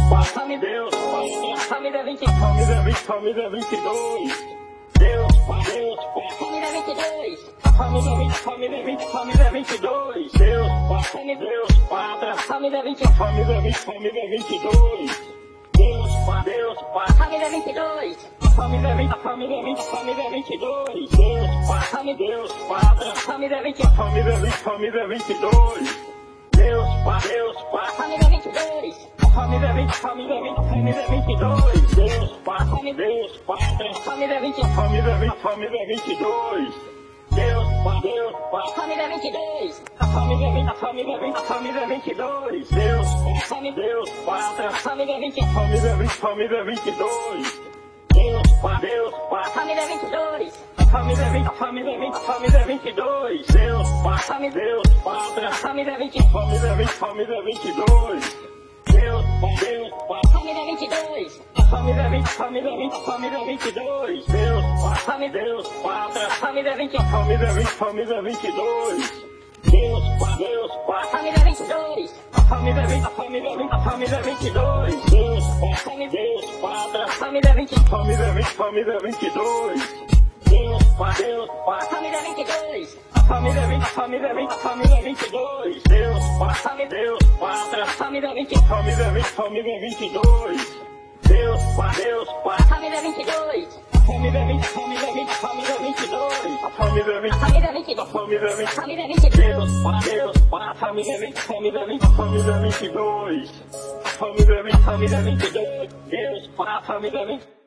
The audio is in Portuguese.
família Deus, família 20, família 20, família 22. Deus, família 22. Família 20, família 20, família 22. Deus, Pátria, família 20, família 20, família 22. Deus, família 22. Família 20, família 20, família 22. Deus, Pátria, família 20, família 20, família 22. Deus, família 22. Família 20, família 20, família 22. Deus, Pátria, família 20, família 20, família 22. Deus, família 22. Família 20, família 20, família 22. Deus, Pátria, família 20, família 20, família 22. Deus, família 22. Família 20, família 20, família 22. Deus, Pátria, família 20, família 20, família 22. Deus, família 22. Família 20, família 20, família 22. Deus, Pátria, família 20, família 20, família 22. Deus, família 22. Família 20, família 20, família 22. Deus, Pátria, família 20, família 20, família 22. Deus, família 22. Família 20, família 20, família 22. Deus, Pátria, família 20, família 20, família 22. Deus, família 22. Família 20, família 20, família 22. Família 20, família 20, família 20, família 22. Deus, família 20, família 20, família 22. Família 20, família 22. Deus, família 20.